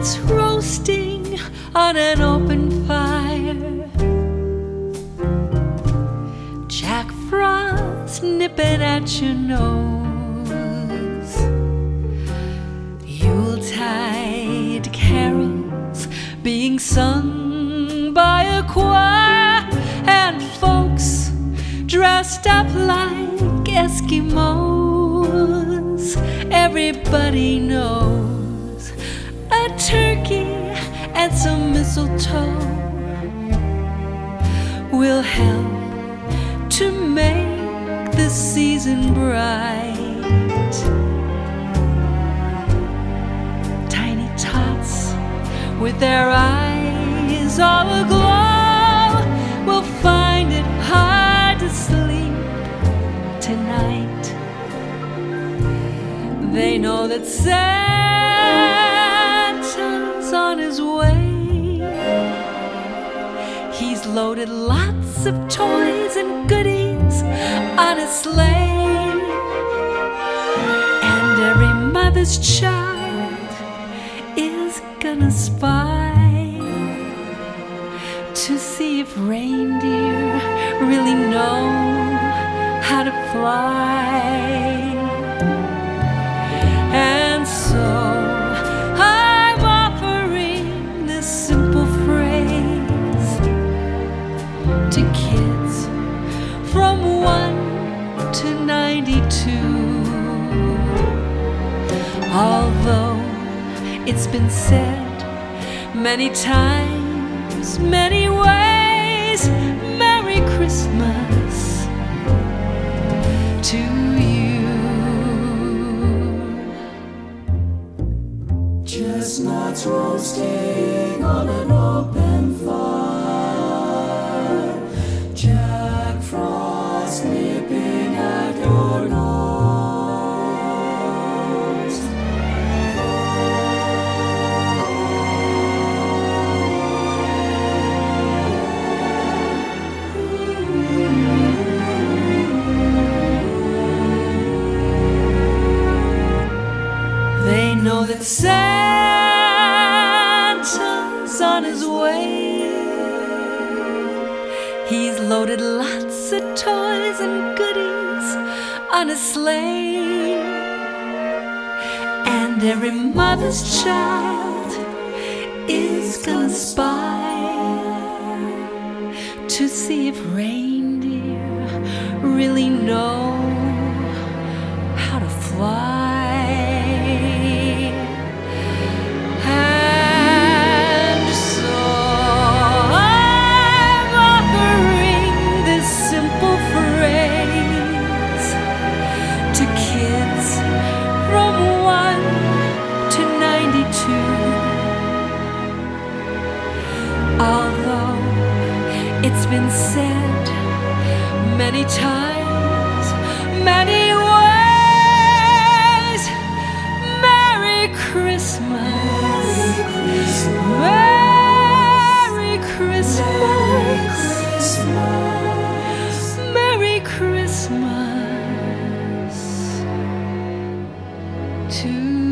chestnuts roasting on an open fire, Jack Frost nipping at your nose, Yuletide carols being sung by a choir, and folks dressed up like Eskimos. Everybody knows a turkey and some mistletoe will help to make the season bright. Tiny tots with their eyes all aglow will find it hard to sleep tonight. They know that Santa's on his way. He's loaded lots of toys and goodies on a sleigh, and every mother's child is gonna spy to see if reindeer really know how to fly. And so I'm offering this simple phrase to kids from 1 to 92. Although it's been said many times, many ways, Merry Christmas to you. Chestnuts roasting on an open fire, Jack Frost nipping at your nose. They know that Santa's on his way. He's loaded lots of toys and goodies on a sleigh, and every mother's child is gonna spy to see if reindeer really know how to fly. To kids from 1 to 92. Although it's been said many times, many ways, Merry Christmas, Merry Christmas, Merry Christmas to